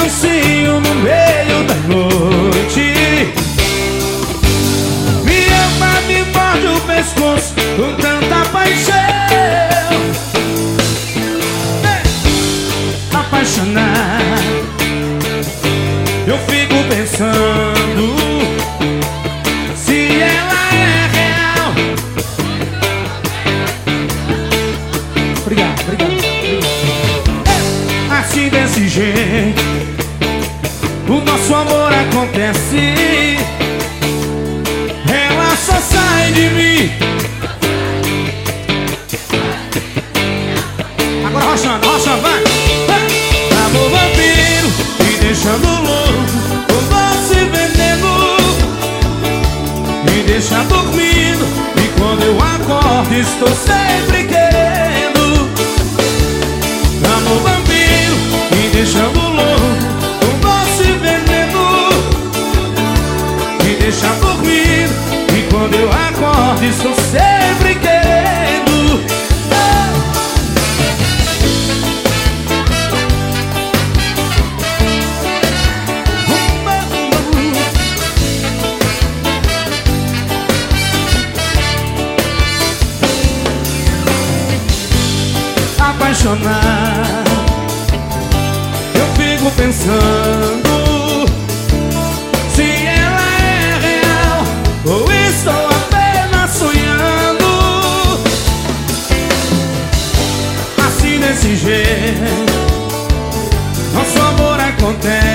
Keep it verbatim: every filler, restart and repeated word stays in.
anuncio no meio da noite. Me ama, me morde o pescoço com tanta paixão. Apaixonado, eu fico pensando se ela é real. Obrigado, obrigado, obrigado. Assim desse jeito o nosso amor acontece. Ela só sai de mim. Agora rochando, rochando, vai. Amor vampiro, me deixando louco com doce veneno. Me deixa dormindo e quando eu acordo estou sempre querendo. Amor vampiro, me deixando louco com doce veneno. Me deixa dormindo e quando eu acordo estou sempre querendo. Apaixonado, eu fico pensando se ela é real ou estou apenas sonhando. Assim desse jeito nosso amor acontece.